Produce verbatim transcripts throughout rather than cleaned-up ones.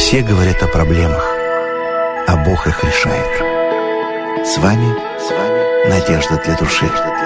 Все говорят о проблемах, а Бог их решает. С вами, с вами Надежда для души.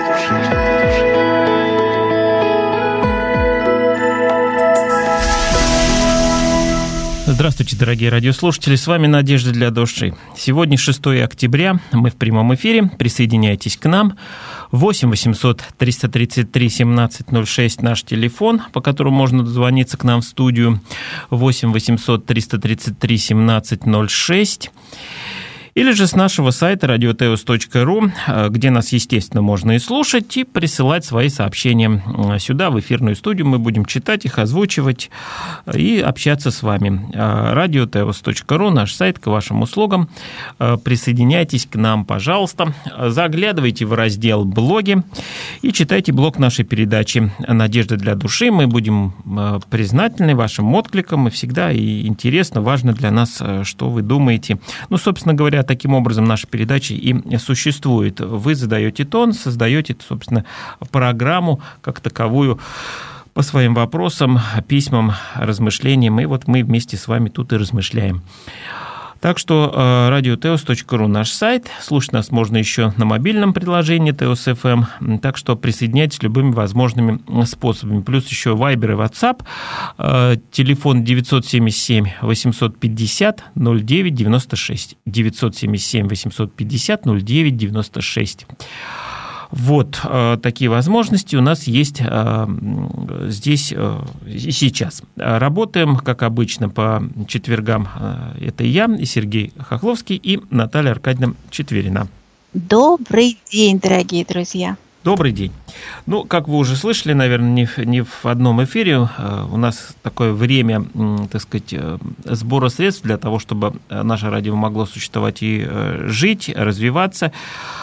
Здравствуйте, дорогие радиослушатели, с вами Надежда для души. Сегодня шестое октября, мы в прямом эфире, присоединяйтесь к нам. восемь восемьсот триста тридцать три семнадцать ноль шесть наш телефон, по которому можно дозвониться к нам в студию, восемь восемьсот триста тридцать три семнадцать ноль шесть. Или же с нашего сайта радио теос точка ру, где нас, естественно, можно и слушать, и присылать свои сообщения сюда, в эфирную студию. Мы будем читать их, озвучивать и общаться с вами. радио теос точка ру, наш сайт, к вашим услугам. Присоединяйтесь к нам, пожалуйста. Заглядывайте в раздел «Блоги» и читайте блог нашей передачи «Надежда для души». Мы будем признательны вашим откликам, и всегда и интересно, важно для нас, что вы думаете. Ну, собственно говоря, таким образом наша передача и существует. Вы задаете тон, создаете, собственно, программу как таковую по своим вопросам, письмам, размышлениям, и вот мы вместе с вами тут и размышляем. Так что радио теос точка ру наш сайт. Слушать нас можно еще на мобильном приложении Теос эф эм. Так что присоединяйтесь любыми возможными способами. Плюс еще Viber и WhatsApp. Телефон девять семь семь восемь пять ноль ноль девять девять шесть. девять семь семь восемь пять ноль ноль девять девять шесть. Вот э, такие возможности у нас есть э, здесь э, и сейчас. Работаем, как обычно, по четвергам. Э, это я, и Сергей Хохловский, и Наталья Аркадьевна Четверина. Добрый день, дорогие друзья. Добрый день. Ну, как вы уже слышали, наверное, не в, не в одном эфире, э, у нас такое время, э, так сказать, э, сбора средств для того, чтобы наше радио могло существовать и э, жить, развиваться.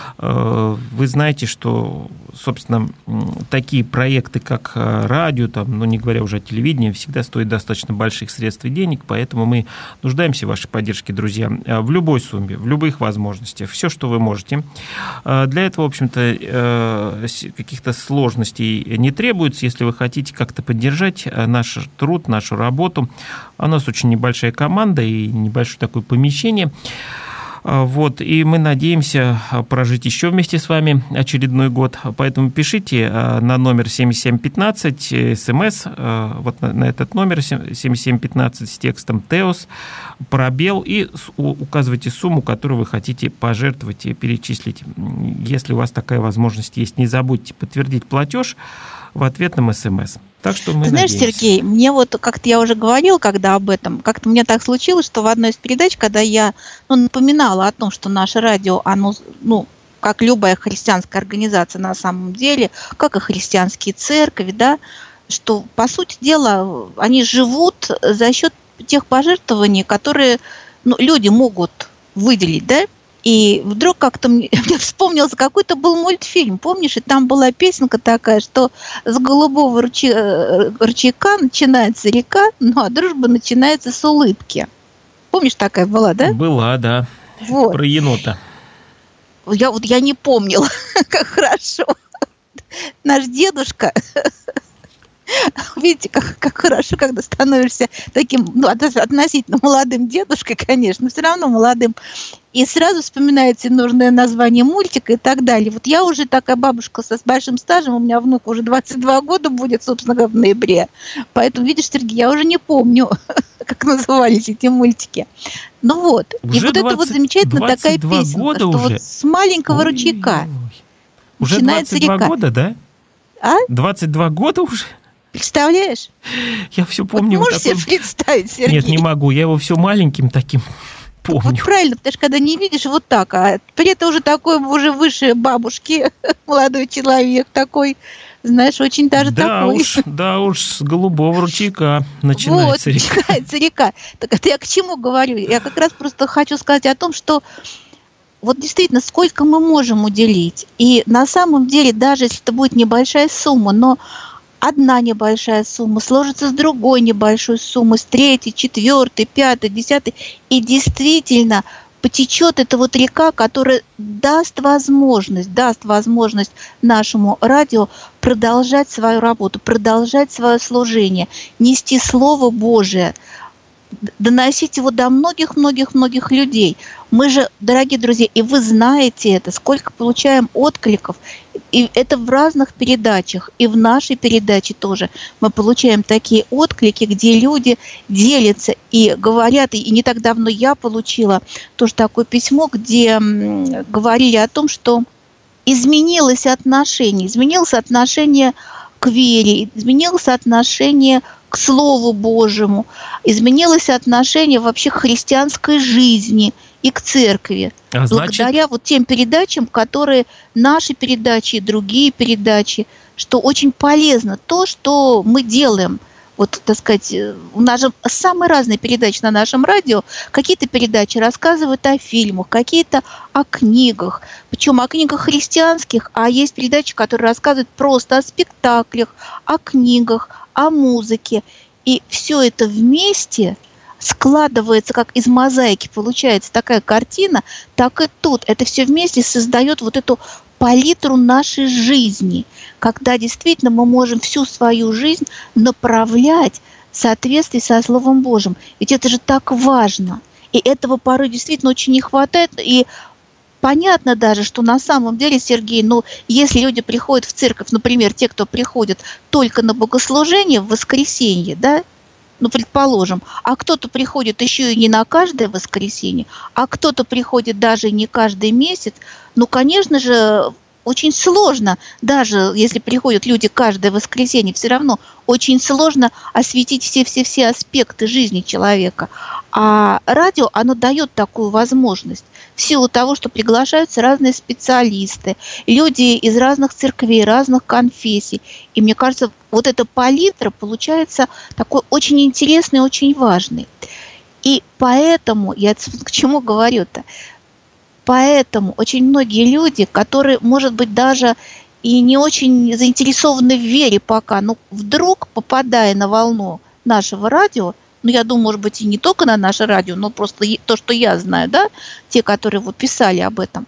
Вы знаете, что, собственно, такие проекты, как радио, там, ну, не говоря уже о телевидении, всегда стоят достаточно больших средств и денег, поэтому мы нуждаемся в вашей поддержке, друзья, в любой сумме, в любых возможностях, все, что вы можете. Для этого, в общем-то, каких-то сложностей не требуется, если вы хотите как-то поддержать наш труд, нашу работу. У нас очень небольшая команда и небольшое такое помещение. Вот, и мы надеемся прожить еще вместе с вами очередной год. Поэтому пишите на номер семь семь один пять, смс, вот на этот номер семь семь один пять с текстом «Теос», пробел, и указывайте сумму, которую вы хотите пожертвовать и перечислить. Если у вас такая возможность есть, не забудьте подтвердить платеж в ответном смс. Так что мы Ты знаешь, надеемся. Сергей, мне вот, как-то я уже говорила, когда об этом, как-то мне так случилось, что в одной из передач, когда я ну, напоминала о том, что наше радио, оно, ну, как любая христианская организация на самом деле, как и христианские церкви, да, что, по сути дела, они живут за счет тех пожертвований, которые ну, люди могут выделить, да. И вдруг как-то мне, мне вспомнился какой-то был мультфильм, помнишь, и там была песенка такая, что с голубого ручей, ручейка начинается река, ну а дружба начинается с улыбки. Помнишь, такая была, да? Была, да. Вот. Про енота. Я вот я не помнила, как хорошо. Наш дедушка... Видите, как, как хорошо, когда становишься таким, ну, относительно молодым дедушкой, конечно, но все равно молодым. И сразу вспоминается нужное название мультика и так далее. Вот я уже такая бабушка со с большим стажем, у меня внук уже двадцать два года будет, собственно говоря, в ноябре. Поэтому, видишь, Сергей, я уже не помню, как назывались эти мультики. Ну вот. Уже и вот двадцать, это вот замечательная такая песенка, что уже? вот с маленького Ой, ручейка уже начинается двадцать два река. года, да? А? двадцать два года уже? Представляешь? Я все помню. Вот можешь такой... себе представить, Сергей? Нет, не могу. Я его все маленьким таким помню. Вот правильно, потому что когда не видишь вот так, а при этом уже такой, уже выше бабушки, молодой человек такой, знаешь, очень даже да такой. Уж, да уж, с голубого ручейка начинается вот, река. начинается река. Так это я к чему говорю? Я как раз просто хочу сказать о том, что вот действительно, сколько мы можем уделить. И на самом деле, даже если это будет небольшая сумма, но одна небольшая сумма сложится с другой небольшой суммой, с третьей, четвертой, пятой, десятой, и действительно потечет эта вот река, которая даст возможность, даст возможность нашему радио продолжать свою работу, продолжать свое служение, нести Слово Божие доносить его до многих-многих-многих людей. Мы же, дорогие друзья, и вы знаете это, сколько получаем откликов, и это в разных передачах, и в нашей передаче тоже мы получаем такие отклики, где люди делятся и говорят, и не так давно я получила тоже такое письмо, где говорили о том, что изменилось отношение, изменилось отношение к вере, изменилось отношение к Слову Божьему, изменилось отношение вообще к христианской жизни и к церкви. А значит... Благодаря вот тем передачам, которые наши передачи и другие передачи, что очень полезно то, что мы делаем. Вот, так сказать, у нас же самые разные передачи на нашем радио. Какие-то передачи рассказывают о фильмах, какие-то о книгах. Причем о книгах христианских, а есть передачи, которые рассказывают просто о спектаклях, о книгах, о музыке. И все это вместе складывается, как из мозаики получается такая картина, так и тут. Это все вместе создает вот эту палитру нашей жизни, когда действительно мы можем всю свою жизнь направлять в соответствии со Словом Божьим. Ведь это же так важно. И этого порой действительно очень не хватает. И понятно даже, что на самом деле, Сергей, ну, если люди приходят в церковь, например, те, кто приходят только на богослужение в воскресенье, да, ну, предположим, а кто-то приходит еще и не на каждое воскресенье, а кто-то приходит даже не каждый месяц, ну, конечно же, очень сложно, даже если приходят люди каждое воскресенье, все равно очень сложно осветить все-все-все аспекты жизни человека. А радио, оно дает такую возможность в силу того, что приглашаются разные специалисты, люди из разных церквей, разных конфессий. И мне кажется, вот эта палитра получается такой очень интересный, очень важный. И поэтому, я к чему говорю-то, поэтому очень многие люди, которые, может быть, даже и не очень заинтересованы в вере пока, но вдруг, попадая на волну нашего радио, ну, я думаю, может быть, и не только на наше радио, но просто то, что я знаю, да, те, которые вот писали об этом,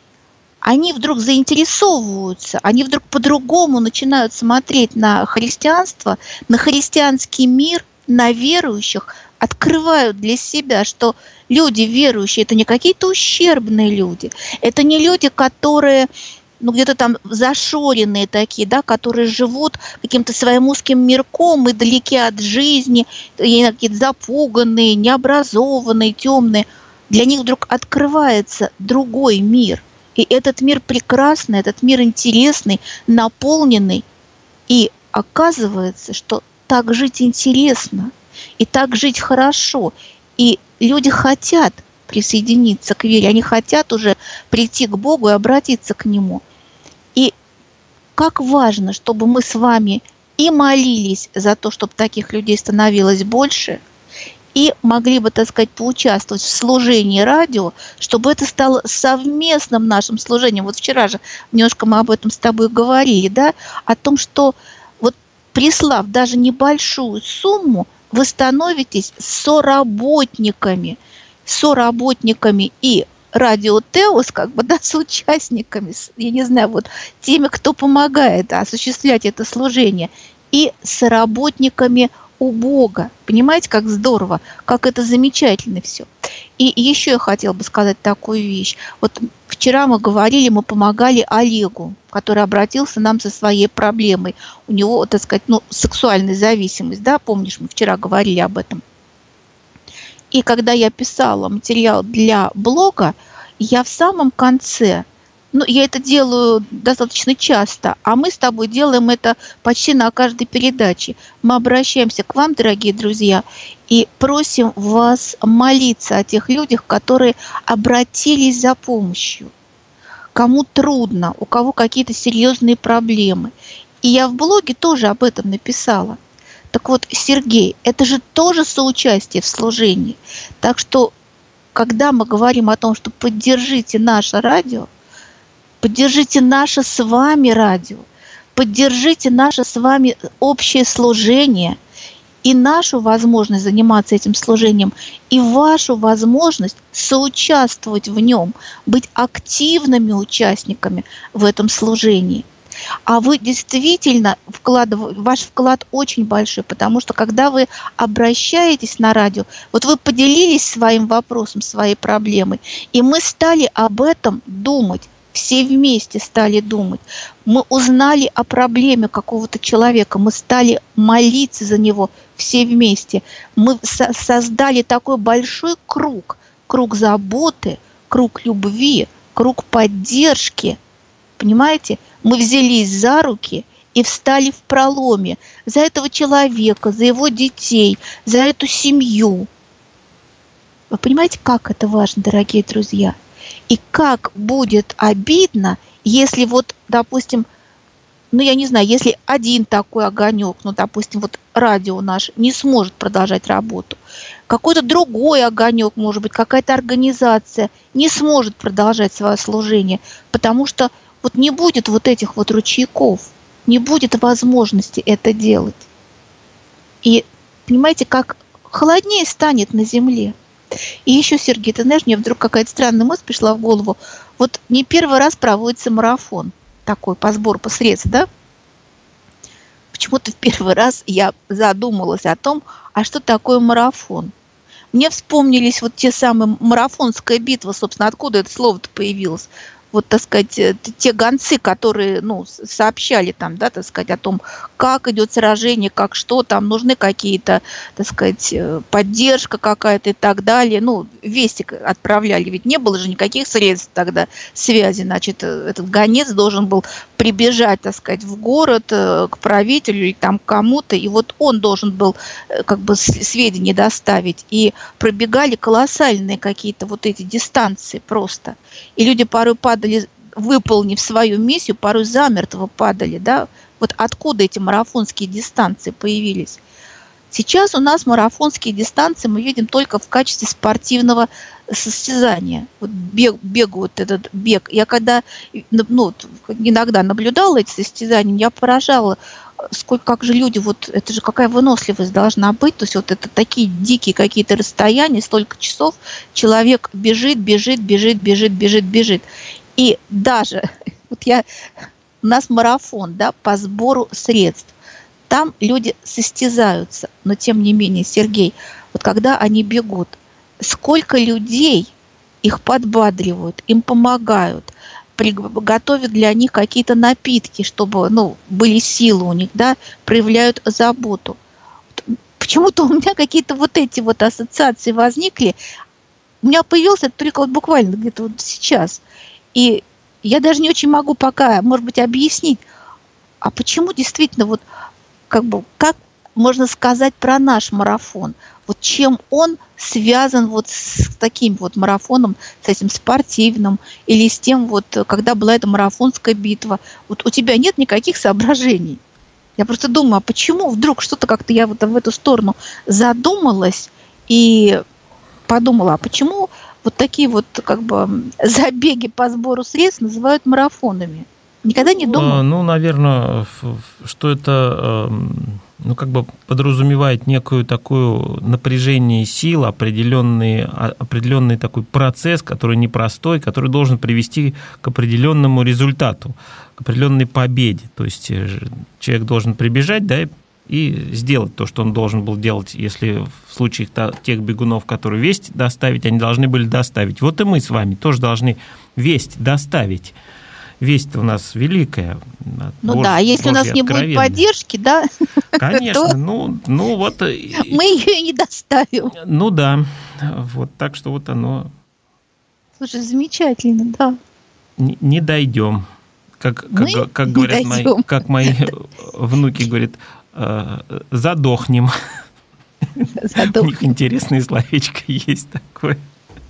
они вдруг заинтересовываются, они вдруг по-другому начинают смотреть на христианство, на христианский мир, на верующих, открывают для себя, что люди верующие – это не какие-то ущербные люди, это не люди, которые, ну, где-то там зашоренные такие, да, которые живут каким-то своим узким мирком и далеки от жизни, и какие-то запуганные, необразованные, темные. Для них вдруг открывается другой мир. И этот мир прекрасный, этот мир интересный, наполненный. И оказывается, что так жить интересно, и так жить хорошо. И люди хотят присоединиться к вере, они хотят уже прийти к Богу и обратиться к Нему. И как важно, чтобы мы с вами и молились за то, чтобы таких людей становилось больше, и могли бы, так сказать, поучаствовать в служении радио, чтобы это стало совместным нашим служением. Вот вчера же немножко мы об этом с тобой говорили, да, о том, что вот прислав даже небольшую сумму, вы становитесь соработниками, соработниками и радио Теос, как бы, да, с участниками, я не знаю, вот теми, кто помогает осуществлять это служение, и соработниками у Бога. Понимаете, как здорово, как это замечательно все. И еще я хотела бы сказать такую вещь. Вот вчера мы говорили, мы помогали Олегу, который обратился нам со своей проблемой. У него, так сказать, ну, сексуальная зависимость, да, помнишь, мы вчера говорили об этом. И когда я писала материал для блога, я в самом конце, ну, я это делаю достаточно часто, а мы с тобой делаем это почти на каждой передаче. Мы обращаемся к вам, дорогие друзья, и просим вас молиться о тех людях, которые обратились за помощью. Кому трудно, у кого какие-то серьезные проблемы. И я в блоге тоже об этом написала. Так вот, Сергей, это же тоже соучастие в служении. Так что, когда мы говорим о том, что поддержите наше радио, поддержите наше с вами радио, поддержите наше с вами общее служение и нашу возможность заниматься этим служением, и вашу возможность соучаствовать в нем, быть активными участниками в этом служении. А вы действительно вкладываете, ваш вклад очень большой, потому что когда вы обращаетесь на радио, вот вы поделились своим вопросом, своей проблемой, и мы стали об этом думать. Все вместе стали думать. Мы узнали о проблеме какого-то человека, мы стали молиться за него все вместе. Мы со- создали такой большой круг, круг заботы, круг любви, круг поддержки. Понимаете? Мы взялись за руки и встали в проломе за этого человека, за его детей, за эту семью. Вы понимаете, как это важно, дорогие друзья? И как будет обидно, если вот, допустим, ну, я не знаю, если один такой огонек, ну, допустим, вот радио наше не сможет продолжать работу, какой-то другой огонек, может быть, какая-то организация не сможет продолжать свое служение, потому что вот не будет вот этих вот ручейков, не будет возможности это делать. И понимаете, как холоднее станет на земле. И еще, Сергей, ты знаешь, мне вдруг какая-то странная мысль пришла в голову. Вот не первый раз проводится марафон такой по сбору по средств, да? Почему-то в первый раз я задумалась о том, а что такое марафон. Мне вспомнились вот те самые марафонская битва, собственно, откуда это слово-то появилось. Вот, так сказать, те гонцы, которые, ну, сообщали там, да, так сказать, о том, как идет сражение, как что, там нужны какие-то, так сказать, поддержка какая-то и так далее. Ну, вести отправляли, ведь не было же никаких средств тогда связи. Значит, этот гонец должен был прибежать, так сказать, в город к правителю или там к кому-то, и вот он должен был как бы сведения доставить. И пробегали колоссальные какие-то вот эти дистанции просто. И люди порой падали, выполнив свою миссию, порой замертво падали, да. Вот откуда эти марафонские дистанции появились? Сейчас у нас марафонские дистанции мы видим только в качестве спортивного состязания. Вот бег, бегают этот бег. Я когда ну, иногда наблюдала эти состязания, я поражала, сколько, как же люди, вот это же какая выносливость должна быть. То есть вот это такие дикие какие-то расстояния, столько часов человек бежит, бежит, бежит, бежит, бежит, бежит. И даже вот я, у нас марафон, да, по сбору средств. Там люди состязаются, но тем не менее, Сергей, вот когда они бегут, сколько людей их подбадривают, им помогают, готовят для них какие-то напитки, чтобы, ну, были силы у них, да, проявляют заботу. Почему-то у меня какие-то вот эти вот ассоциации возникли. У меня появился этот прикол буквально где-то вот сейчас. И я даже не очень могу пока, может быть, объяснить, а почему действительно вот как бы, как можно сказать про наш марафон? Вот чем он связан вот с таким вот марафоном, с этим спортивным, или с тем вот, когда была эта марафонская битва? Вот у тебя нет никаких соображений. Я просто думаю, а почему вдруг что-то как-то я вот в эту сторону задумалась и подумала, а почему вот такие вот как бы забеги по сбору средств называют марафонами? Никогда не думал? Ну, наверное, что это, ну, как бы подразумевает некую такую напряжение сил, определенный, определенный такой процесс, который непростой, который должен привести к определенному результату, к определенной победе. То есть человек должен прибежать, да, и сделать то, что он должен был делать, если в случае тех бегунов, которые весть доставить, они должны были доставить. Вот и мы с вами тоже должны весть доставить. Весть-то у нас великая. Ну Божь, да, если у нас не будет поддержки, да, конечно, ну, ну вот... Мы ее и не доставим. Ну да, вот так что вот оно... Слушай, замечательно, да. Не, не дойдем. Как, как, как говорят мои, как мои внуки говорят, задохнем. Задохнем. У них интересное словечко есть такое.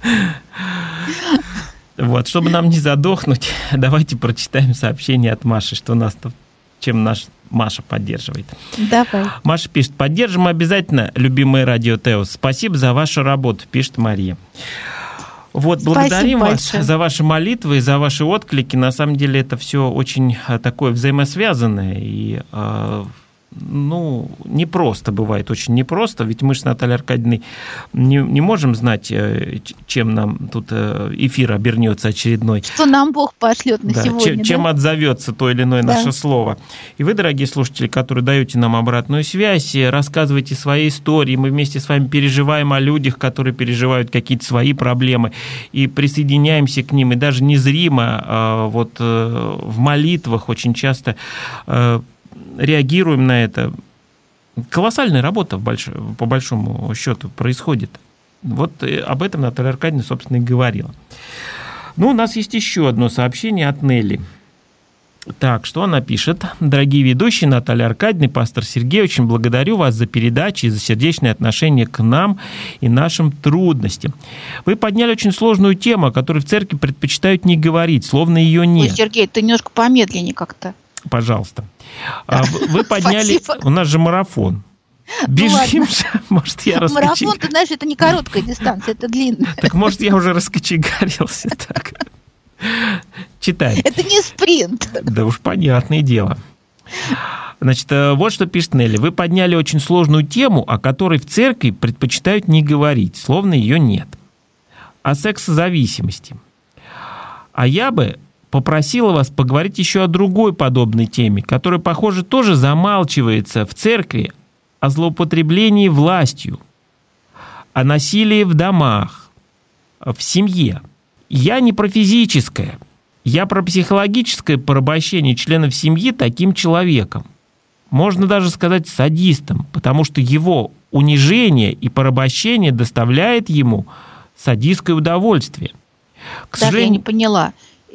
Вот, чтобы нам не задохнуть, давайте прочитаем сообщение от Маши, что нас тут, чем наш Маша поддерживает. Давай. Маша пишет: поддержим обязательно, любимое радио Теос. Спасибо за вашу работу, пишет Мария. Вот, благодарим вас большое за ваши молитвы, за ваши отклики. На самом деле это все очень такое взаимосвязанное. И ну, непросто бывает, очень непросто, ведь мы с Натальей Аркадьевной не, не можем знать, чем нам тут эфир обернется очередной. Что нам Бог пошлет на да, сегодня. Чем, да? чем отзовется то или иное да. наше слово. И вы, дорогие слушатели, которые даете нам обратную связь, рассказывайте свои истории, мы вместе с вами переживаем о людях, которые переживают какие-то свои проблемы, и присоединяемся к ним, и даже незримо вот в молитвах очень часто реагируем на это. Колоссальная работа по большому счету происходит. Вот об этом Наталья Аркадьевна, собственно, и говорила. Ну, у нас есть еще одно сообщение от Нелли. Так, что она пишет? Дорогие ведущие, Наталья Аркадьевна, пастор Сергей, очень благодарю вас за передачи и за сердечное отношение к нам и нашим трудностям. Вы подняли очень сложную тему, о которой в церкви предпочитают не говорить, словно ее нет. Ой, Сергей, ты немножко помедленнее как-то. Пожалуйста. Вы подняли... У нас же марафон. Бежим ну, же. Может, я раскочегарился. Марафон, ты знаешь, это не короткая дистанция, это длинная. Так, может, я уже раскочегарился так. Читай. Это не спринт. Да уж понятное дело. Значит, вот что пишет Нелли. Вы подняли очень сложную тему, о которой в церкви предпочитают не говорить, словно ее нет. О сексозависимости. А я бы попросила вас поговорить еще о другой подобной теме, которая, похоже, тоже замалчивается в церкви, о злоупотреблении властью, о насилии в домах, в семье. Я не про физическое, я про психологическое порабощение членов семьи таким человеком. Можно даже сказать садистом, потому что его унижение и порабощение доставляет ему садистское удовольствие. К Даже сожалению... я не поняла.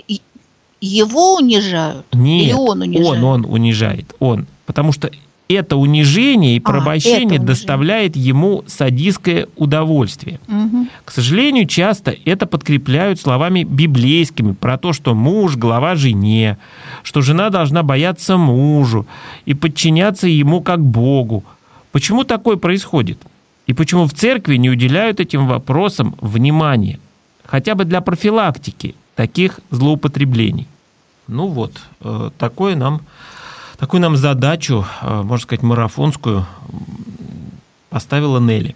Его унижают? Нет, или он унижает? он, он унижает, он. Потому что это унижение и порабощение а, доставляет ему садистское удовольствие. Угу. К сожалению, часто это подкрепляют словами библейскими про то, что муж – глава жене, что жена должна бояться мужу и подчиняться ему как Богу. Почему такое происходит? И почему в церкви не уделяют этим вопросам внимания? Хотя бы для профилактики таких злоупотреблений. Ну вот, такое нам, такую нам задачу, можно сказать, марафонскую поставила Нелли.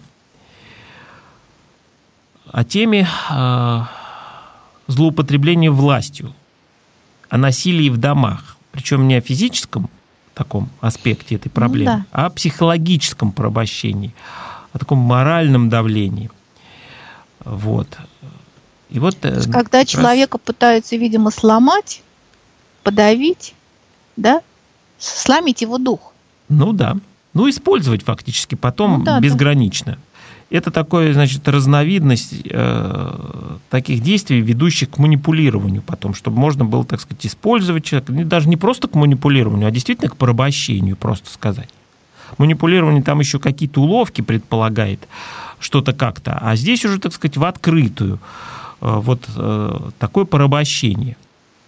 О теме злоупотребления властью, о насилии в домах, причем не о физическом таком аспекте этой проблемы, ну, да. а о психологическом порабощении, о таком моральном давлении. Вот. И вот, когда человека раз... пытаются, видимо, сломать, подавить, да, сломить его дух. Ну да. Ну, использовать фактически потом ну, да, безгранично. Да. Это такое, значит, разновидность э, таких действий, ведущих к манипулированию потом, чтобы можно было, так сказать, использовать человека, даже не просто к манипулированию, а действительно к порабощению, просто сказать. Манипулирование там еще какие-то уловки предполагает, что-то как-то, а здесь уже, так сказать, в открытую э, вот э, такое порабощение.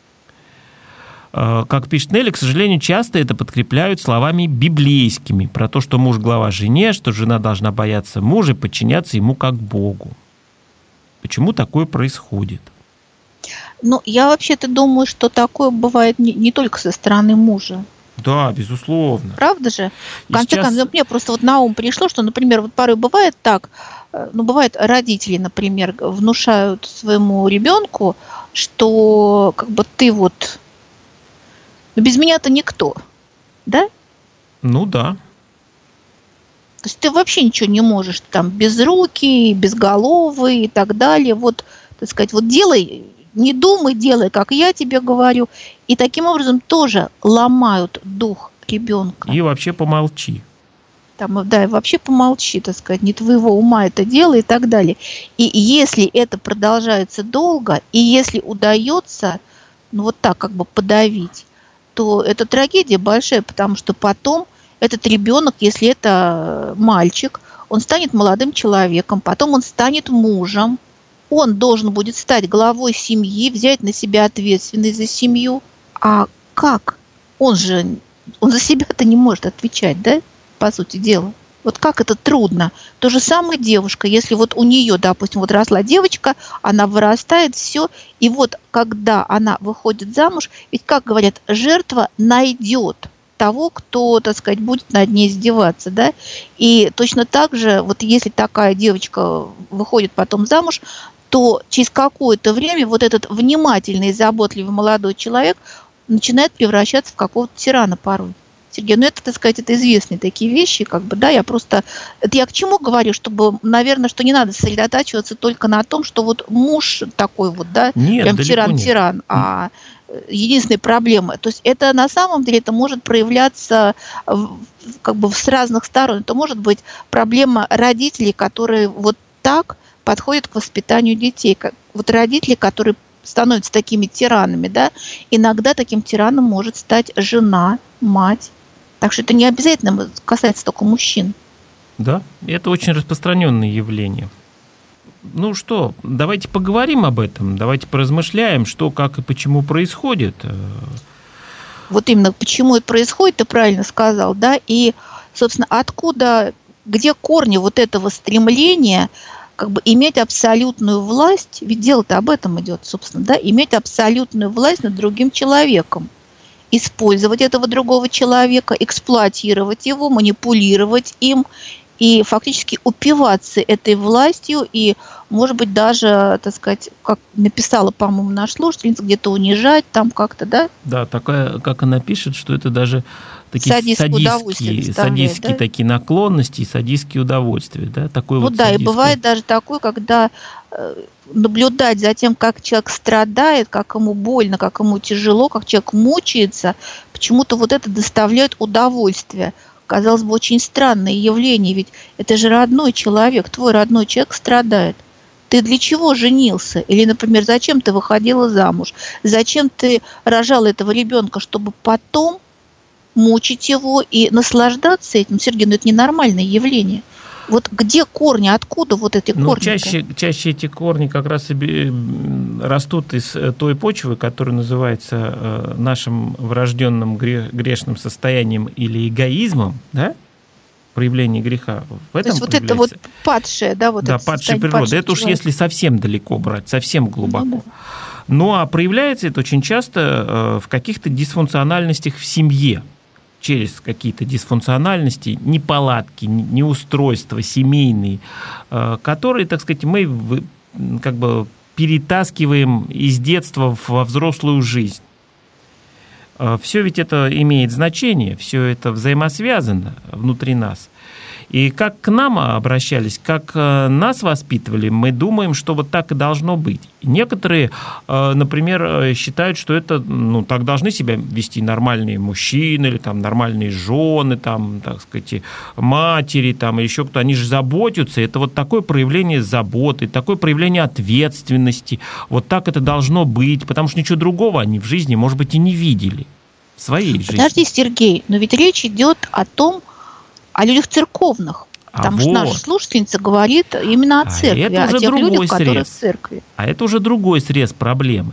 Как пишет Нелли, к сожалению, часто это подкрепляют словами библейскими про то, что муж глава жене, что жена должна бояться мужа и подчиняться ему как Богу. Почему такое происходит? Ну, я вообще-то думаю, что такое бывает не, не только со стороны мужа. Да, безусловно. Правда же? В конце сейчас... концов, мне просто вот на ум пришло, что, например, вот порой бывает так, ну, бывает, родители, например, внушают своему ребенку, что как бы ты вот без меня-то никто, да? Ну да. То есть ты вообще ничего не можешь, там, безрукий, безголовый и так далее. Вот, так сказать, вот делай, не думай, делай, как я тебе говорю. И таким образом тоже ломают дух ребенка. И вообще помолчи. Там, да, и вообще помолчи, так сказать, не твоего ума это дело и так далее. И если это продолжается долго, и если удается, ну, вот так как бы подавить, то это трагедия большая, потому что потом этот ребенок, если это мальчик, он станет молодым человеком, потом он станет мужем, он должен будет стать главой семьи, взять на себя ответственность за семью. А как? Он же он за себя-то не может отвечать, да, по сути дела. Вот как это трудно. То же самое девушка, если вот у нее, допустим, вот росла девочка, она вырастает, все, и вот когда она выходит замуж, ведь, как говорят, жертва найдет того, кто, так сказать, будет над ней издеваться, да. И точно так же, вот если такая девочка выходит потом замуж, то через какое-то время вот этот внимательный и заботливый молодой человек начинает превращаться в какого-то тирана порой. Сергей, ну это, так сказать, это известные такие вещи, как бы, да, я просто, это я к чему говорю, чтобы, наверное, что не надо сосредотачиваться только на том, что вот муж такой вот, да, нет, прям тиран-тиран, а единственная проблема, то есть это на самом деле, это может проявляться в, как бы с разных сторон, это может быть проблема родителей, которые вот так подходят к воспитанию детей, как, вот родители, которые становятся такими тиранами, да, иногда таким тираном может стать жена, мать. Так что это не обязательно касается только мужчин. Да, это очень распространенное явление. Ну что, давайте поговорим об этом, давайте поразмышляем, что, как и почему происходит. Вот именно почему это происходит, ты правильно сказал, да, и, собственно, откуда, где корни вот этого стремления как бы иметь абсолютную власть, ведь дело-то об этом идет, собственно, да, иметь абсолютную власть над другим человеком. Использовать этого другого человека, эксплуатировать его, манипулировать им и фактически упиваться этой властью и, может быть, даже, так сказать, как написала, по-моему, наш слушательница, где-то унижать там как-то, да? Да, такая, как она пишет, что это даже такие садистские, садистские, садистские да? такие наклонности и садистские удовольствия, да? Такое ну вот да, садистское... и бывает даже такое, когда наблюдать за тем, как человек страдает, как ему больно, как ему тяжело, как человек мучается, почему-то вот это доставляет удовольствие. Казалось бы, очень странное явление, ведь это же родной человек, твой родной человек страдает. Ты для чего женился? Или, например, зачем ты выходила замуж? Зачем ты рожала этого ребенка, чтобы потом мучить его и наслаждаться этим? Сергей, ну это ненормальное явление. Вот где корни, откуда вот эти корни? Ну, чаще, чаще эти корни как раз и растут из той почвы, которая называется нашим врожденным грешным состоянием или эгоизмом, да? Проявление греха. В этом то есть вот это вот падшее, да, вот да, это падшая природа. Это уж если совсем далеко брать, совсем глубоко. Ну, да. Ну, а проявляется это очень часто в каких-то дисфункциональностях в семье. Через какие-то дисфункциональности, неполадки, неустройства семейные, которые, так сказать, мы как бы перетаскиваем из детства во взрослую жизнь. Все ведь это имеет значение, все это взаимосвязано внутри нас. И как к нам обращались, как нас воспитывали, мы думаем, что вот так и должно быть. Некоторые, например, считают, что это, ну, так должны себя вести нормальные мужчины, или там нормальные жены, там, так сказать, матери, там, или еще кто-то. Они же заботятся. Это вот такое проявление заботы, такое проявление ответственности. Вот так это должно быть, потому что ничего другого они в жизни, может быть, и не видели в своей жизни. Подожди, Сергей, но ведь речь идет о том, о людях церковных. Потому а что вот. Наша слушательница говорит именно о церкви, а о тех людях, срез. которые в церкви. А это уже другой срез проблемы.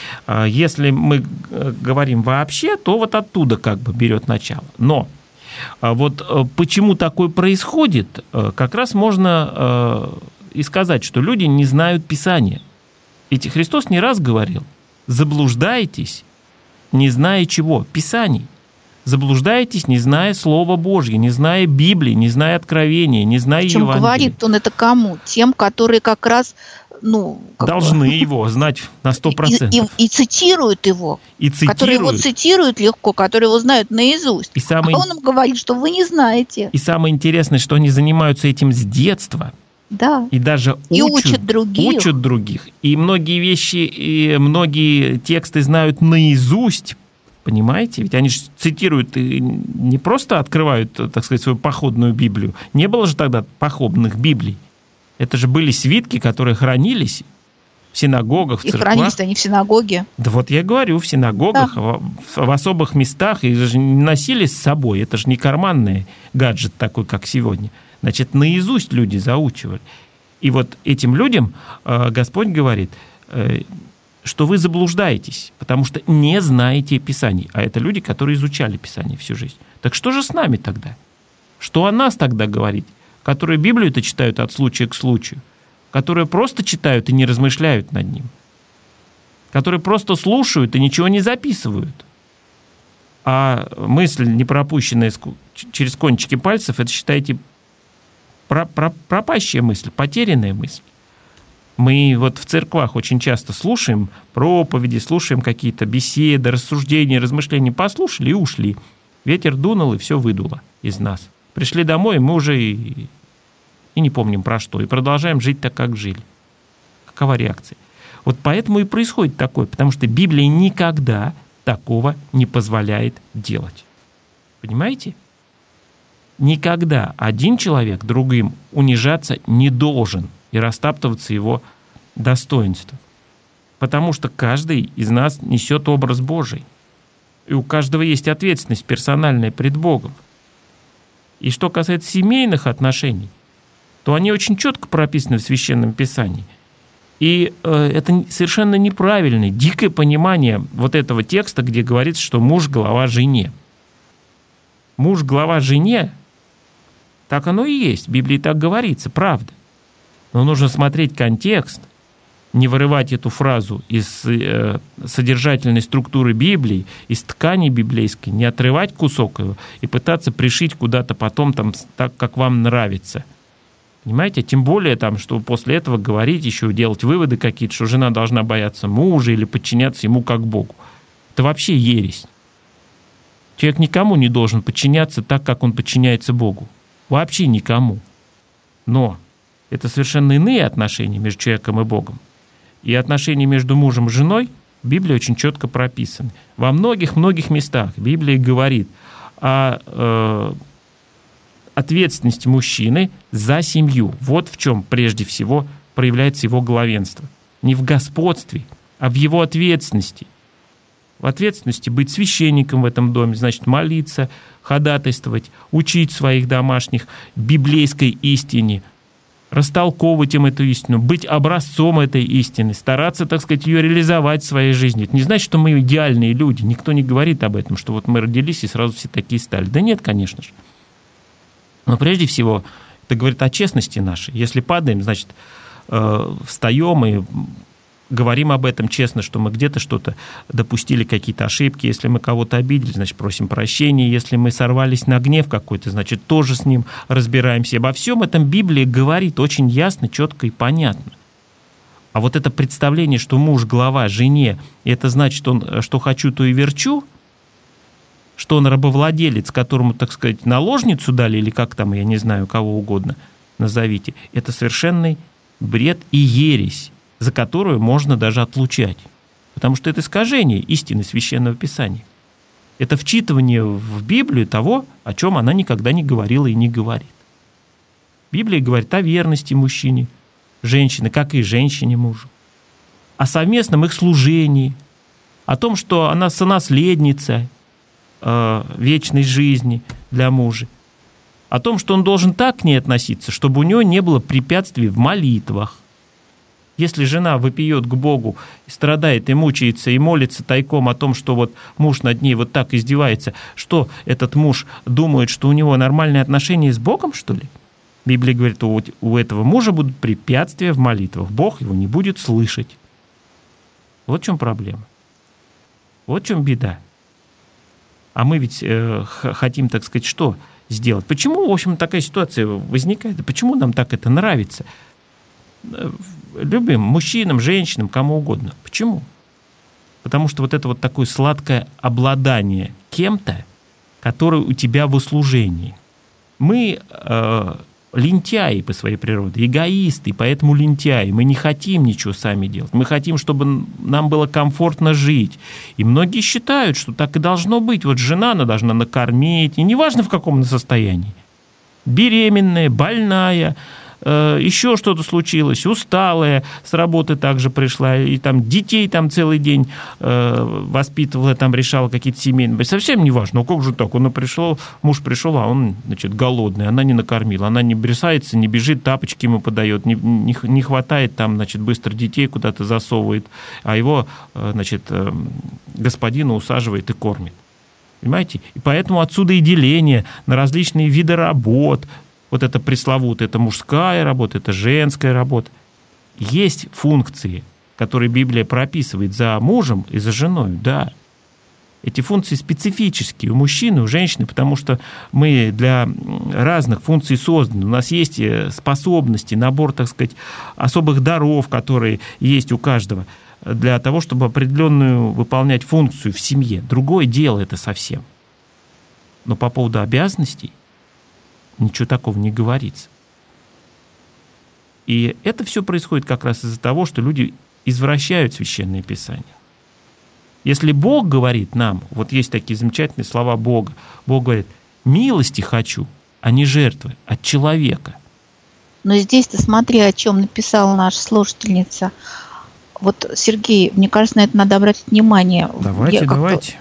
Если мы говорим вообще, то вот оттуда как бы берет начало. Но вот почему такое происходит, как раз можно и сказать, что люди не знают Писания. Ведь Христос не раз говорил: заблуждаетесь, не зная чего? Писаний. Заблуждаетесь, не зная Слова Божьего, не зная Библии, не зная Откровения, не зная Причем Евангелия. Говорит он это кому? Тем, которые как раз ну, как должны бы, его знать на сто процентов. И, и, и цитируют его. И цитируют. Которые его цитируют легко, которые его знают наизусть. И самое... А он им говорит, что вы не знаете. И самое интересное, что они занимаются этим с детства. Да. И даже и учат, учат других. учат других. И многие вещи, и многие тексты знают наизусть. Понимаете? Ведь они же цитируют и не просто открывают, так сказать, свою походную Библию. Не было же тогда походных Библий. Это же были свитки, которые хранились в синагогах, в и церквах. И хранились они в синагоге. Да вот я говорю, в синагогах, да. в, в особых местах. И же не носили с собой. Это же не карманный гаджет такой, как сегодня. Значит, наизусть люди заучивали. И вот этим людям Господь говорит, что вы заблуждаетесь, потому что не знаете Писаний. А это люди, которые изучали Писание всю жизнь. Так что же с нами тогда? Что о нас тогда говорить? Которые Библию-то читают от случая к случаю, которые просто читают и не размышляют над ним, которые просто слушают и ничего не записывают. А мысль, не пропущенная через кончики пальцев, это, считайте, пропащая мысль, потерянная мысль. Мы вот в церквах очень часто слушаем проповеди, слушаем какие-то беседы, рассуждения, размышления. Послушали и ушли. Ветер дунул, и все выдуло из нас. Пришли домой, и мы уже и, и не помним про что. И продолжаем жить так, как жили. Какова реакция? Вот поэтому и происходит такое. Потому что Библия никогда такого не позволяет делать. Понимаете? Никогда один человек другим унижаться не должен и растаптываться его достоинством. Потому что каждый из нас несет образ Божий. И у каждого есть ответственность персональная пред Богом. И что касается семейных отношений, то они очень четко прописаны в Священном Писании. И э, это совершенно неправильное, дикое понимание вот этого текста, где говорится, что муж – глава жене. Муж – глава жене, так оно и есть, в Библии так говорится, правда. Но нужно смотреть контекст, не вырывать эту фразу из э, содержательной структуры Библии, из ткани библейской, не отрывать кусок его и пытаться пришить куда-то потом там, так, как вам нравится. Понимаете? Тем более, там, что после этого говорить, еще делать выводы какие-то, что жена должна бояться мужа или подчиняться ему как Богу. Это вообще ересь. Человек никому не должен подчиняться так, как он подчиняется Богу. Вообще никому. Но это совершенно иные отношения между человеком и Богом. И отношения между мужем и женой в Библии очень четко прописаны. Во многих-многих местах Библия говорит о э, ответственности мужчины за семью. Вот в чем прежде всего проявляется его главенство. Не в господстве, а в его ответственности. В ответственности быть священником в этом доме, значит, молиться, ходатайствовать, учить своих домашних библейской истине, растолковывать им эту истину, быть образцом этой истины, стараться, так сказать, ее реализовать в своей жизни. Это не значит, что мы идеальные люди. Никто не говорит об этом, что вот мы родились и сразу все такие стали. Да нет, конечно же. Но прежде всего, это говорит о честности нашей. Если падаем, значит, встаем и говорим об этом честно, что мы где-то что-то допустили, какие-то ошибки. Если мы кого-то обидели, значит, просим прощения. Если мы сорвались на гнев какой-то, значит, тоже с ним разбираемся. Обо всем этом Библия говорит очень ясно, четко и понятно. А вот это представление, что муж глава жене, и это значит, он что хочу, то и верчу, что он рабовладелец, которому, так сказать, наложницу дали, или как там, я не знаю, кого угодно назовите, это совершенный бред и ересь, за которую можно даже отлучать. Потому что это искажение истины Священного Писания. Это вчитывание в Библию того, о чем она никогда не говорила и не говорит. Библия говорит о верности мужчине, женщине, как и женщине мужу, о совместном их служении, о том, что она сонаследница э, вечной жизни для мужа, о том, что он должен так к ней относиться, чтобы у него не было препятствий в молитвах. Если жена вопиет к Богу, страдает и мучается, и молится тайком о том, что вот муж над ней вот так издевается, что этот муж думает, что у него нормальные отношения с Богом, что ли? Библия говорит, у, у этого мужа будут препятствия в молитвах, Бог его не будет слышать. Вот в чем проблема. Вот в чем беда. А мы ведь э, хотим, так сказать, что сделать? Почему, в общем, такая ситуация возникает? Почему нам так это нравится? Любым мужчинам, женщинам, кому угодно. Почему? Потому что вот это вот такое сладкое обладание кем-то, который у тебя в услужении. Мы э, лентяи по своей природе, эгоисты, поэтому лентяи. Мы не хотим ничего сами делать. Мы хотим, чтобы нам было комфортно жить. И многие считают, что так и должно быть. Вот жена, она должна накормить, и неважно, в каком она состоянии. Беременная, больная, еще что-то случилось, усталая, с работы также пришла, и там детей там целый день э, воспитывала, там решала какие-то семейные... Совсем не важно, ну как же так, он пришел, муж пришел, а он, значит, голодный, она не накормила, она не бросается, не бежит, тапочки ему подает, не, не, не хватает там, значит, быстро детей куда-то засовывает, а его, значит, господина усаживает и кормит. Понимаете? И поэтому отсюда и деление на различные виды работ. Вот это пресловутая, это мужская работа, это женская работа. Есть функции, которые Библия прописывает за мужем и за женой, да. Эти функции специфические у мужчины, у женщины, потому что мы для разных функций созданы. У нас есть способности, набор, так сказать, особых даров, которые есть у каждого, для того, чтобы определенную выполнять функцию в семье. Другое дело это совсем. Но по поводу обязанностей ничего такого не говорится. И это все происходит как раз из-за того, что люди извращают Священное Писание. Если Бог говорит нам, вот есть такие замечательные слова Бога, Бог говорит: милости хочу, а не жертвы от человека. Но здесь-то смотри, о чем написала наша слушательница. Вот, Сергей, мне кажется, на это надо обратить внимание. Давайте, давайте.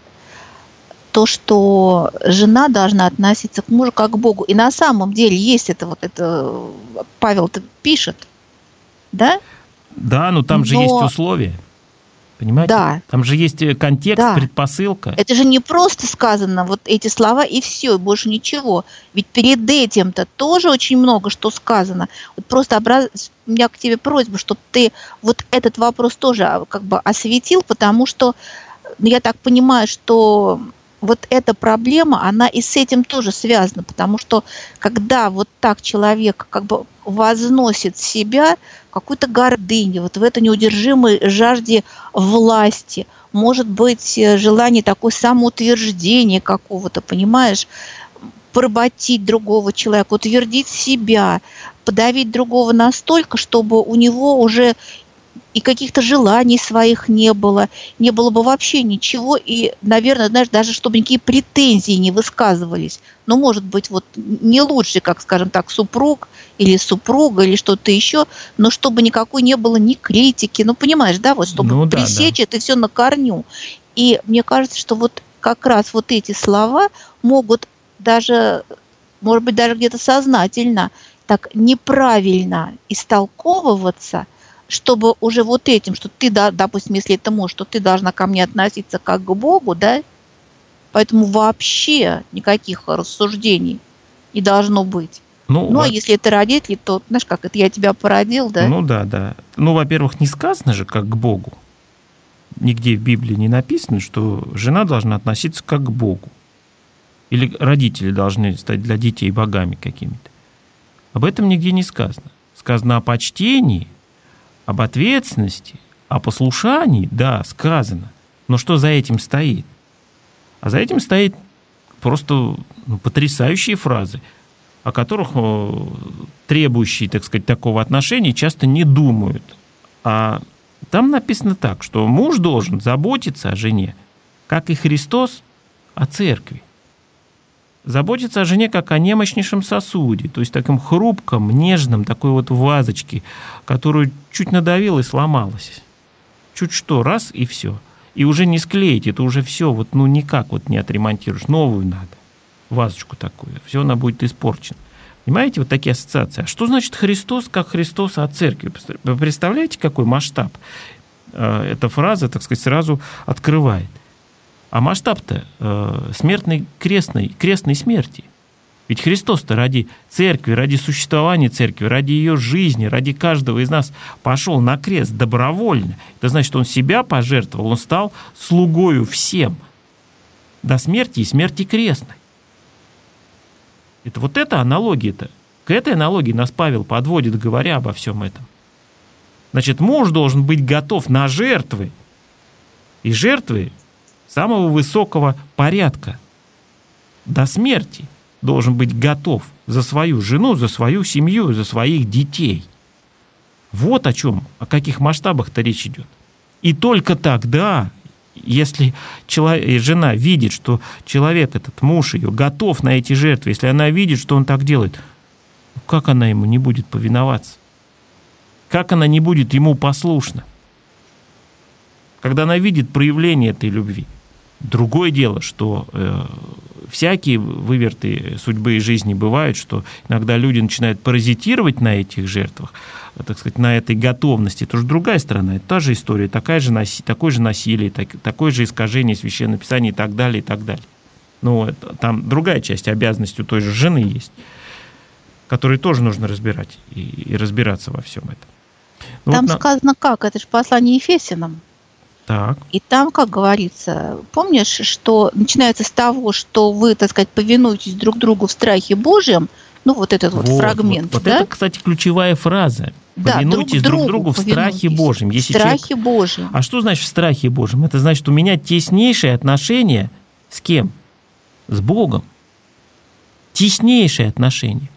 То, что жена должна относиться к мужу как к Богу. И на самом деле есть это вот это, Павел-то пишет, да? Да, но там но... же есть условия. Понимаете? Да. Там же есть контекст, да. Предпосылка. Это же не просто сказано вот эти слова и все, и больше ничего. Ведь перед этим-то тоже очень много что сказано. Вот просто образ... у меня к тебе просьба, чтобы ты вот этот вопрос тоже как бы осветил, потому что ну, я так понимаю, что вот эта проблема, она и с этим тоже связана, потому что когда вот так человек как бы возносит себя в какую-то гордыню, вот в этой неудержимой жажде власти, может быть, желание такое самоутверждения какого-то, понимаешь, поработить другого человека, утвердить себя, подавить другого настолько, чтобы у него уже и каких-то желаний своих не было, не было бы вообще ничего, и, наверное, знаешь, даже чтобы никакие претензии не высказывались. Но, может быть, вот не лучше, как, скажем так, супруг или супруга или что-то еще, но чтобы никакой не было ни критики, ну, понимаешь, да, вот чтобы ну, да, пресечь да. это все на корню. И мне кажется, что вот как раз вот эти слова могут даже, может быть, даже где-то сознательно так неправильно истолковываться, чтобы уже вот этим, что ты, да, допустим, если это можешь, что ты должна ко мне относиться как к Богу, да, поэтому вообще никаких рассуждений не должно быть. Ну, ну а если это родители, то, знаешь, как это я тебя породил, да? Ну да, да. Ну, во-первых, не сказано же как к Богу. Нигде в Библии не написано, что жена должна относиться как к Богу. Или родители должны стать для детей богами какими-то. Об этом нигде не сказано. Сказано о почтении, об ответственности, о послушании, да, сказано. Но что за этим стоит? А за этим стоит просто ну, потрясающие фразы, о которых требующие, так сказать, такого отношения часто не думают. А там написано так, что муж должен заботиться о жене, как и Христос о церкви. Заботиться о жене как о немощнейшем сосуде, то есть таком хрупком, нежном, такой вот вазочке, которую чуть надавил и сломалась. Чуть что, раз и все. И уже не склеить, это уже все, вот, ну никак вот не отремонтируешь, новую надо, вазочку такую, все она будет испорчена. Понимаете, вот такие ассоциации. А что значит Христос как Христос о церкви? Вы представляете, какой масштаб эта фраза, так сказать, сразу открывает? А масштаб-то э, смертной крестной, крестной смерти. Ведь Христос-то ради церкви, ради существования церкви, ради ее жизни, ради каждого из нас пошел на крест добровольно. Это значит, что он себя пожертвовал, он стал слугою всем до смерти и смерти крестной. Это вот эта аналогия-то. К этой аналогии нас Павел подводит, говоря обо всем этом. Значит, муж должен быть готов на жертвы. И жертвы самого высокого порядка. До смерти должен быть готов за свою жену, за свою семью, за своих детей. Вот о чем, о каких масштабах-то речь идет. И только тогда, если человек, жена видит, что человек, этот муж ее, готов на эти жертвы, если она видит, что он так делает, как она ему не будет повиноваться? Как она не будет ему послушна? Когда она видит проявление этой любви. Другое дело, что э, всякие выверты судьбы и жизни бывают, что иногда люди начинают паразитировать на этих жертвах, так сказать, на этой готовности. Это уже другая сторона, это та же история, такая же наси, такое же насилие, так, такое же искажение Священного Писания и так далее, и так далее. Ну, это, там другая часть обязанности у той же жены есть, которой тоже нужно разбирать и, и разбираться во всем этом. Ну, там вот сказано на... как? Это же послание Ефесянам. Так. И там, как говорится, помнишь, что начинается с того, что вы, так сказать, повинуетесь друг другу в страхе Божьем, ну, вот этот вот, вот фрагмент. Вот, вот да? это, кстати, ключевая фраза. Да, повинуйтесь друг, друг другу в страхе Божьем. Если в страхе человек... Божьем. А что значит в страхе Божьем? Это значит, что у меня теснейшие отношения с кем? С Богом. Теснейшие отношения.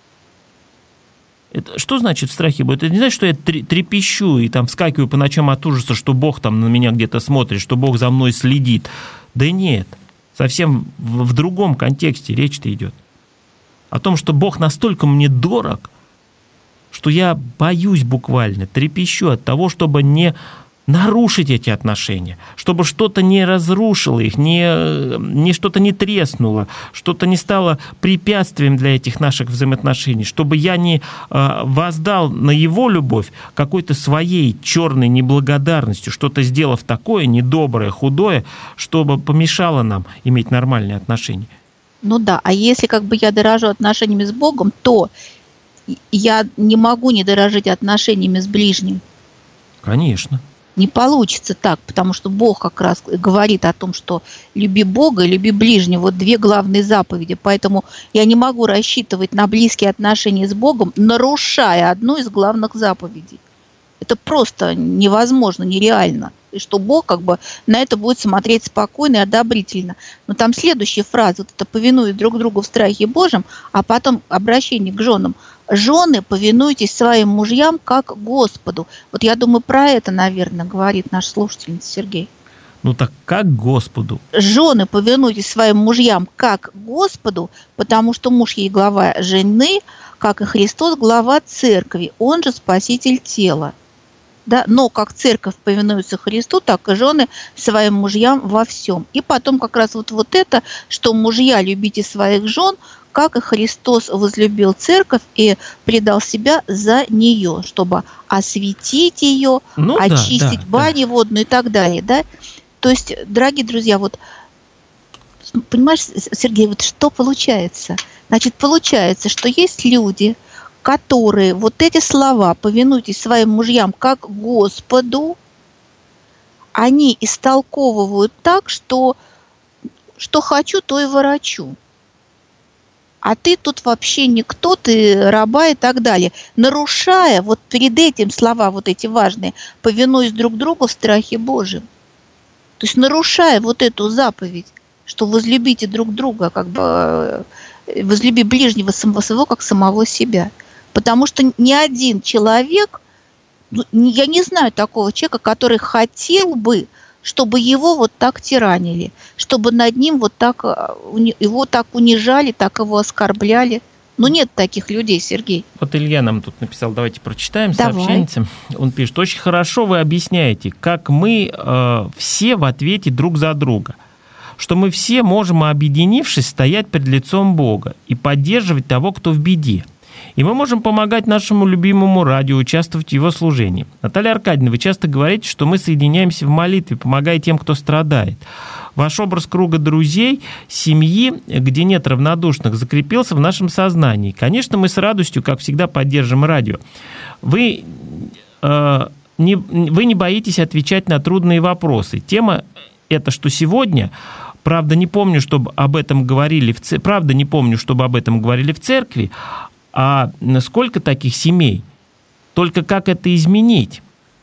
Это, что значит в страхе Божьем? Это не значит, что я трепещу и там вскакиваю по ночам от ужаса, что Бог там на меня где-то смотрит, что Бог за мной следит. Да нет. Совсем в, в другом контексте речь-то идет. О том, что Бог настолько мне дорог, что я боюсь буквально, трепещу от того, чтобы не нарушить эти отношения, чтобы что-то не разрушило их, не, не что-то не треснуло, что-то не стало препятствием для этих наших взаимоотношений, чтобы я не воздал на его любовь какой-то своей черной неблагодарностью, что-то сделав такое недоброе, худое, чтобы помешало нам иметь нормальные отношения. Ну да, а если как бы я дорожу отношениями с Богом, то я не могу не дорожить отношениями с ближним. Конечно. Не получится так, потому что Бог как раз говорит о том, что люби Бога и люби ближнего. Вот две главные заповеди. Поэтому я не могу рассчитывать на близкие отношения с Богом, нарушая одну из главных заповедей. Это просто невозможно, нереально. И что Бог как бы на это будет смотреть спокойно и одобрительно. Но там следующая фраза, вот это повинуясь друг другу в страхе Божьем, а потом обращение к женам. Жены, повинуйтесь своим мужьям как Господу. Вот я думаю, про это, наверное, говорит наш слушательница Сергей. Ну так как Господу? Жены, повинуйтесь своим мужьям как Господу, потому что муж ей глава жены, как и Христос глава церкви, он же спаситель тела. Да? Но как церковь повинуется Христу, так и жены своим мужьям во всем. И потом как раз вот, вот это, что мужья, любите своих жен, как и Христос возлюбил церковь и предал себя за нее, чтобы осветить ее, ну, очистить да, да, баню да. водную и так далее. Да? То есть, дорогие друзья, вот понимаешь, Сергей, вот что получается? Значит, получается, что есть люди, которые вот эти слова «повинуйтесь своим мужьям как Господу», они истолковывают так, что что хочу, то и ворочу. А ты тут вообще никто, ты раба и так далее. Нарушая вот перед этим слова вот эти важные «повинуясь друг другу в страхе Божьем». То есть нарушая вот эту заповедь, что возлюбите друг друга, как бы возлюби ближнего самого своего, как самого себя. Потому что ни один человек, я не знаю такого человека, который хотел бы, чтобы его вот так тиранили, чтобы над ним вот так, его так унижали, так его оскорбляли. Но нет таких людей, Сергей. Вот Илья нам тут написал, давайте прочитаем Давай. сообщение. Он пишет, очень хорошо вы объясняете, как мы э, все в ответе друг за друга, что мы все можем, объединившись, стоять перед лицом Бога и поддерживать того, кто в беде. И мы можем помогать нашему любимому радио, участвовать в его служении. Наталья Аркадьевна, вы часто говорите, что мы соединяемся в молитве, помогая тем, кто страдает. Ваш образ круга друзей, семьи, где нет равнодушных, закрепился в нашем сознании. Конечно, мы с радостью, как всегда, поддержим радио. Вы, э, не, вы не боитесь отвечать на трудные вопросы. Тема это, что сегодня... Правда, не помню, чтобы об этом говорили в церкви, правда, не помню, чтобы об этом говорили в церкви, а сколько таких семей? Только как это изменить?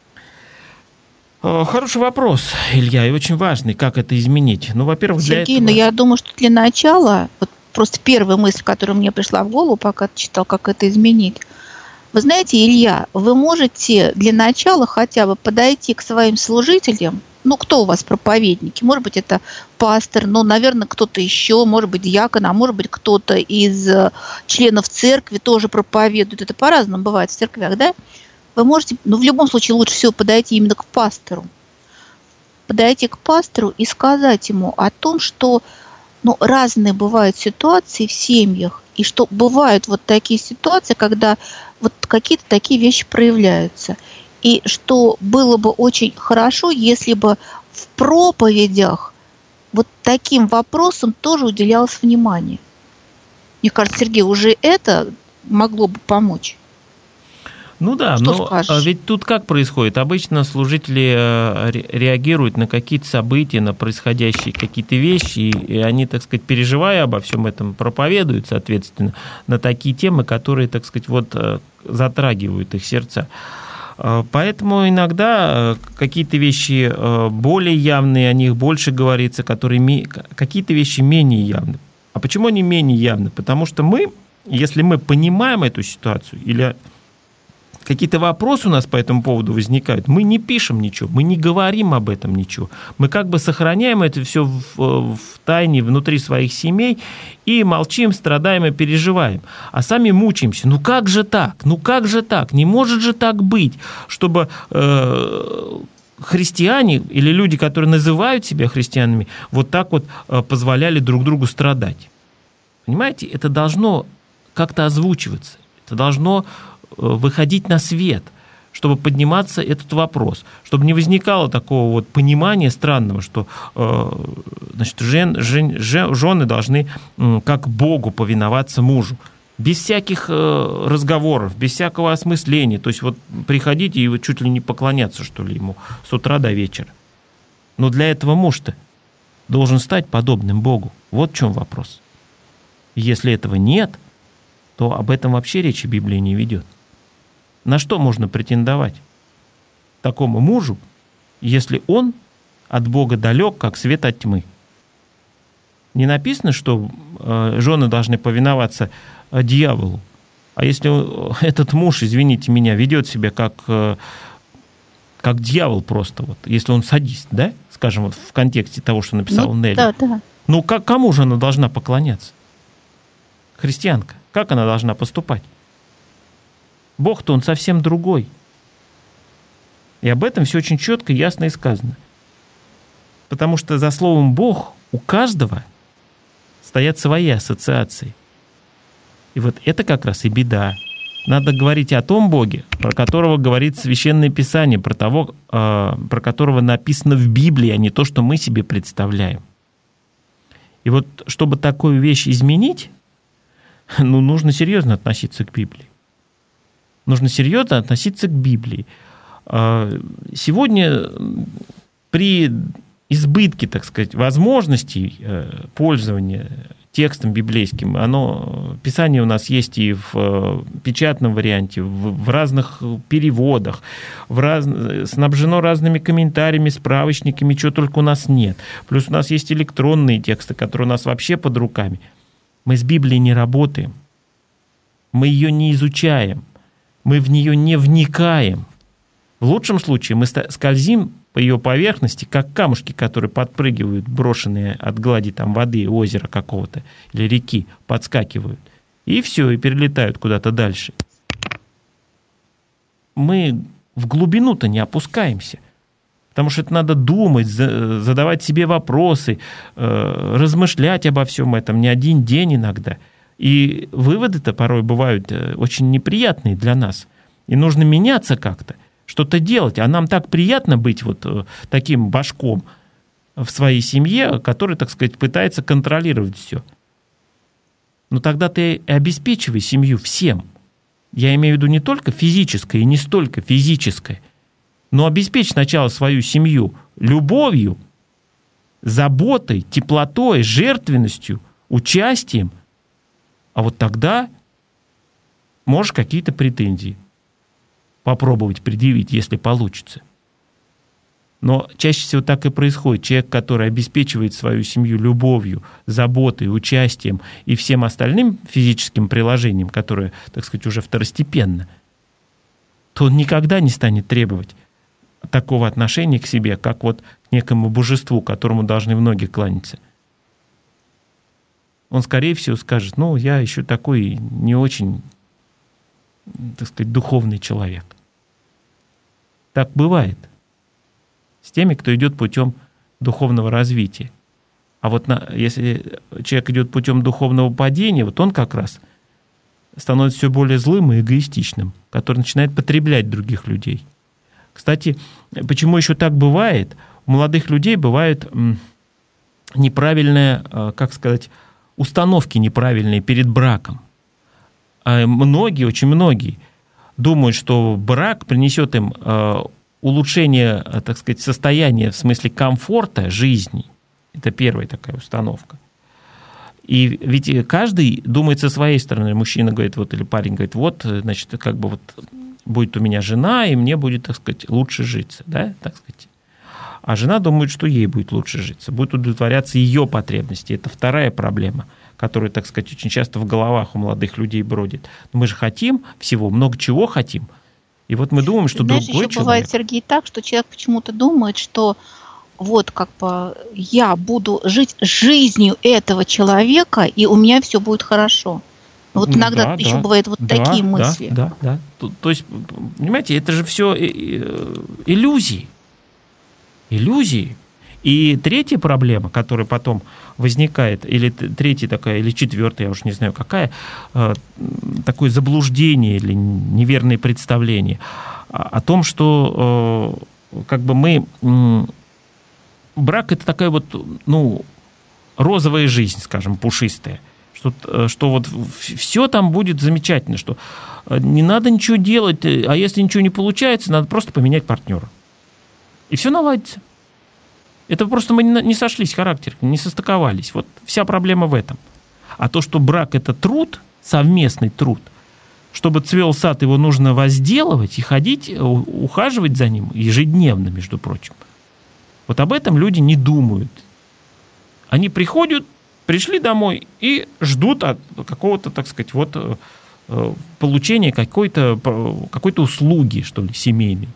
Хороший вопрос, Илья, и очень важный, как это изменить. Ну, во-первых, для Сергей, этого... ну я думаю, что для начала, вот просто первая мысль, которая мне пришла в голову, пока ты читал, как это изменить. Вы знаете, Илья, вы можете для начала хотя бы подойти к своим служителям. Ну, кто у вас проповедники? Может быть, это пастор, ну, наверное, кто-то еще, может быть, диакон, а может быть, кто-то из членов церкви тоже проповедует. Это по-разному бывает в церквях, да? Вы можете, ну, в любом случае, лучше всего подойти именно к пастору. Подойти к пастору и сказать ему о том, что, ну, разные бывают ситуации в семьях, и что бывают вот такие ситуации, когда вот какие-то такие вещи проявляются. И что было бы очень хорошо, если бы в проповедях вот таким вопросам тоже уделялось внимание. Мне кажется, Сергей, уже это могло бы помочь. Ну да, что но скажешь? Ведь тут как происходит? Обычно служители реагируют на какие-то события, на происходящие какие-то вещи, и они, так сказать, переживая обо всем этом, проповедуют, соответственно, на такие темы, которые, так сказать, вот затрагивают их сердца. Поэтому иногда какие-то вещи более явные, о них больше говорится, которые, какие-то вещи менее явны. А почему они менее явны? Потому что мы, если мы понимаем эту ситуацию, или какие-то вопросы у нас по этому поводу возникают, мы не пишем ничего, мы не говорим об этом ничего. Мы как бы сохраняем это все в, в тайне внутри своих семей и молчим, страдаем и переживаем. А сами мучаемся. Ну как же так? Ну как же так? Не может же так быть, чтобы э, христиане или люди, которые называют себя христианами, вот так вот э, позволяли друг другу страдать. Понимаете? Это должно как-то озвучиваться. Это должно выходить на свет, чтобы подниматься этот вопрос, чтобы не возникало такого вот понимания странного, что значит, жен, жен, жены должны как Богу повиноваться мужу. Без всяких разговоров, без всякого осмысления. То есть вот приходите и вот чуть ли не поклоняться, что ли, ему с утра до вечера. Но для этого муж-то должен стать подобным Богу. Вот в чем вопрос. Если этого нет, то об этом вообще речи Библия не ведет. На что можно претендовать такому мужу, если он от Бога далек, как свет от тьмы? Не написано, что жены должны повиноваться дьяволу. А если этот муж, извините меня, ведет себя как, как дьявол просто, вот, если он садист, да, скажем, вот в контексте того, что написал ну, Нелли, да, да. Ну как, кому же она должна поклоняться? Христианка. Как она должна поступать? Бог-то он совсем другой. И об этом все очень четко и ясно и сказано. Потому что за словом «Бог» у каждого стоят свои ассоциации. И вот это как раз и беда. Надо говорить о том Боге, про которого говорит Священное Писание, про того, про которого написано в Библии, а не то, что мы себе представляем. И вот чтобы такую вещь изменить, ну, нужно серьезно относиться к Библии. Нужно серьезно относиться к Библии. Сегодня при избытке, так сказать, возможностей пользования текстом библейским, оно, Писание у нас есть и в печатном варианте, в, в разных переводах, в раз, снабжено разными комментариями, справочниками, чего только у нас нет. Плюс у нас есть электронные тексты, которые у нас вообще под руками. Мы с Библией не работаем, мы ее не изучаем, мы в нее не вникаем. В лучшем случае мы скользим по ее поверхности, как камушки, которые подпрыгивают, брошенные от глади там, воды, озера какого-то или реки, подскакивают. И все, и перелетают куда-то дальше. Мы в глубину-то не опускаемся. Потому что это надо думать, задавать себе вопросы, размышлять обо всем этом не один день иногда. И выводы-то порой бывают очень неприятные для нас. И нужно меняться как-то, что-то делать. А нам так приятно быть вот таким башком в своей семье, который, так сказать, пытается контролировать все. Но тогда ты обеспечивай семью всем. Я имею в виду не только физическое и не столько физическое, но обеспечь сначала свою семью любовью, заботой, теплотой, жертвенностью, участием, а вот тогда можешь какие-то претензии попробовать предъявить, если получится. Но чаще всего так и происходит. Человек, который обеспечивает свою семью любовью, заботой, участием и всем остальным физическим приложением, которое, так сказать, уже второстепенно, то он никогда не станет требовать такого отношения к себе, как вот к некому божеству, которому должны многие кланяться. Он, скорее всего, скажет: ну, я еще такой не очень, так сказать, духовный человек. Так бывает с теми, кто идет путем духовного развития. А вот на, если человек идет путем духовного падения, вот он как раз становится все более злым и эгоистичным, который начинает потреблять других людей. Кстати, почему еще так бывает? У молодых людей бывают неправильные, как сказать, установки неправильные перед браком. Многие, очень многие думают, что брак принесет им улучшение, так сказать, состояния в смысле комфорта жизни. Это первая такая установка. И ведь каждый думает со своей стороны. Мужчина говорит, вот, или парень говорит, вот, значит, как бы вот будет у меня жена, и мне будет, так сказать, лучше житься, да, так сказать. А жена думает, что ей будет лучше житься, будет удовлетворяться ее потребности. Это вторая проблема, которая, так сказать, очень часто в головах у молодых людей бродит. Но мы же хотим всего, много чего хотим. И вот мы думаем, что Знаешь, другой еще человек... бывает, Сергей, так, что человек почему-то думает, что вот как бы я буду жить жизнью этого человека, и у меня все будет хорошо. Вот Ну, иногда да, еще да, бывают вот да, такие да, мысли. Да, да. То, то есть, понимаете, это же все иллюзии. Иллюзии. И третья проблема, которая потом возникает, или третья такая, или четвертая, я уж не знаю какая, такое заблуждение или неверные представления о том, что как бы мы... Брак – это такая вот, ну, розовая жизнь, скажем, пушистая. Что, что вот все там будет замечательно, что не надо ничего делать, а если ничего не получается, надо просто поменять партнера. И все наладится. Это просто мы не сошлись характером, не состыковались. Вот вся проблема в этом. А то, что брак – это труд, совместный труд, чтобы цвел сад, его нужно возделывать и ходить, ухаживать за ним ежедневно, между прочим. Вот об этом люди не думают. Они приходят, пришли домой и ждут от какого-то, так сказать, вот получения какой-то, какой-то услуги, что ли, семейной.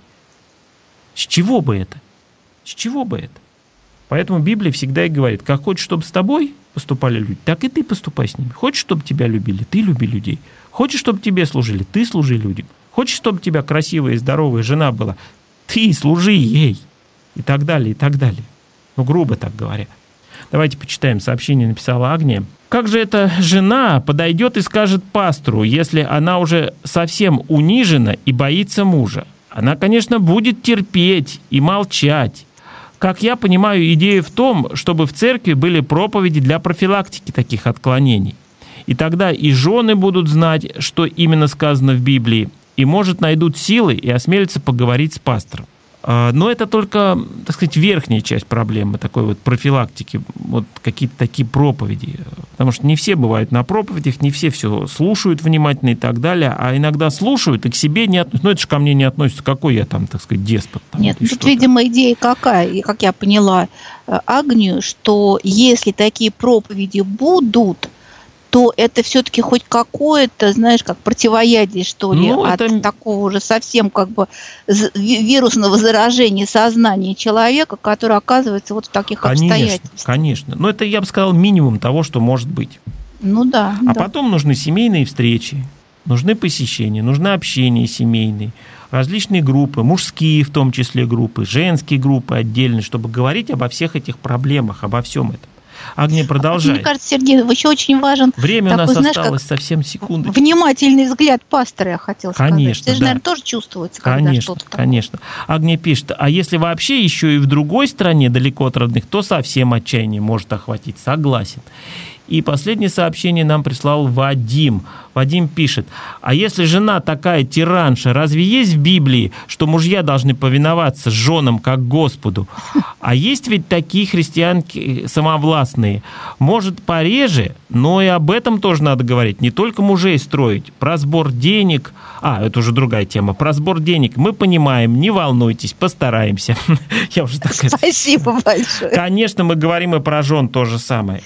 С чего бы это? С чего бы это? Поэтому Библия всегда и говорит, как хочешь, чтобы с тобой поступали люди, так и ты поступай с ними. Хочешь, чтобы тебя любили, ты люби людей. Хочешь, чтобы тебе служили, ты служи людям. Хочешь, чтобы у тебя красивая и здоровая жена была, ты служи ей. И так далее, и так далее. Ну, грубо так говоря. Давайте почитаем сообщение, написала Агния. Как же эта жена подойдет и скажет пастору, если она уже совсем унижена и боится мужа? Она, конечно, будет терпеть и молчать. Как я понимаю, идея в том, чтобы в церкви были проповеди для профилактики таких отклонений. И тогда и жены будут знать, что именно сказано в Библии, и, может, найдут силы и осмелятся поговорить с пастором. Но это только, так сказать, верхняя часть проблемы, такой вот профилактики, вот какие-то такие проповеди. Потому что не все бывают на проповедях, не все все слушают внимательно и так далее, а иногда слушают и к себе не относятся. Ну, это же ко мне не относится, какой я там, так сказать, деспот. Там, Нет, тут, видимо, идея какая, как я поняла Агнию, что если такие проповеди будут, то это все-таки хоть какое-то, знаешь, как противоядие, что ли, ну, от это... такого уже совсем как бы вирусного заражения сознания человека, который оказывается вот в таких конечно, обстоятельствах. Конечно, но это, я бы сказал, минимум того, что может быть. Ну да. А да. потом нужны семейные встречи, нужны посещения, нужно общение семейное, различные группы, мужские в том числе группы, женские группы отдельные, чтобы говорить обо всех этих проблемах, обо всем этом. Агния, продолжай. Мне кажется, Сергей, еще очень важен... Время такой, у нас знаешь, осталось совсем секунды. Внимательный взгляд пастора, я хотела сказать. Конечно, Это же, да. наверное, тоже чувствуется, когда конечно, что-то такое. Конечно. Агния пишет, а если вообще еще и в другой стране, далеко от родных, то совсем отчаяние может охватить. Согласен. И последнее сообщение нам прислал Вадим. Вадим пишет, а если жена такая тиранша, разве есть в Библии, что мужья должны повиноваться женам как Господу? А есть ведь такие христианки самовластные. Может, пореже, но и об этом тоже надо говорить. Не только мужей строить. Про сбор денег... А, это уже другая тема. Про сбор денег мы понимаем, не волнуйтесь, постараемся. Я уже так... Спасибо большое. Конечно, мы говорим и про жен то же самое.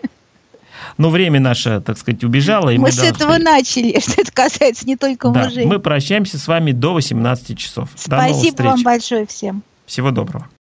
Но время наше, так сказать, убежало. И мы мы с должны... этого начали, что это касается не только да, мужей. Мы прощаемся с вами до восемнадцати часов. Спасибо вам большое всем. Всего доброго.